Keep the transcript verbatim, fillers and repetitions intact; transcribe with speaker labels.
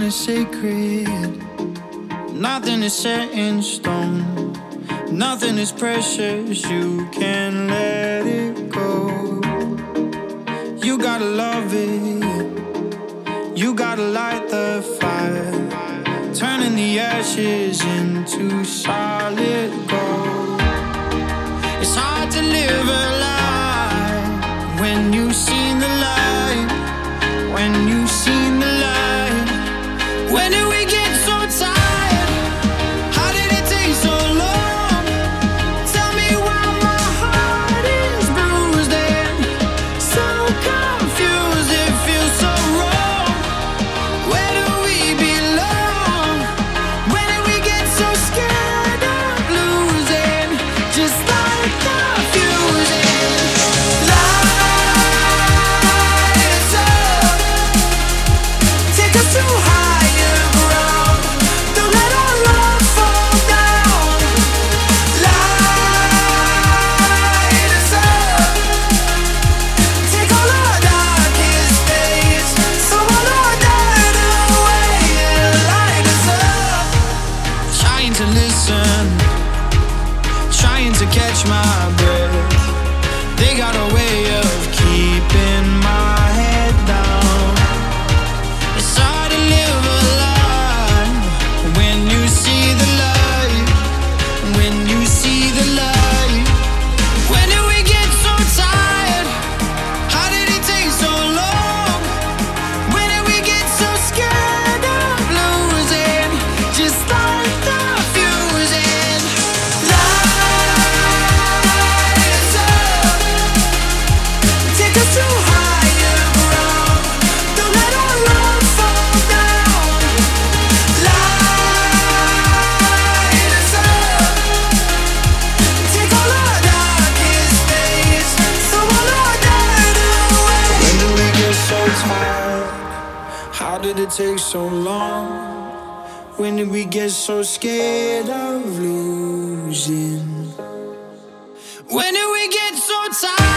Speaker 1: is sacred, nothing is set in stone, nothing is precious, you can let it go. You gotta love it, you gotta light the fire, turning the ashes into solid gold. It's hard to live a life when you've seen the light, when you've seen the light. When did we get so tired? How did it take so long? Tell me why my heart is bruised and so confused. It feels so wrong. Where do we belong? When did we get so scared of losing? Just like the fusing. Light us up, take us to higher ground. Don't let our love fall down. Light us up, take all our darkest days, throw all our dirt away and light us up. Trying to listen, trying to catch my breath. They got a way of keeping my head down. It's hard to live a life when you see the light, when you see the light. When did we get so tired? How did it take so long? When did we get so scared of losing? Just like the fusing. Light us up, take us to higher ground. Don't let our love fall down. Light us up, take all our darkest days, throw all our dirt away. When did we get so tired? How did it take so long? When did we get so scared of losing? When did we get so tired?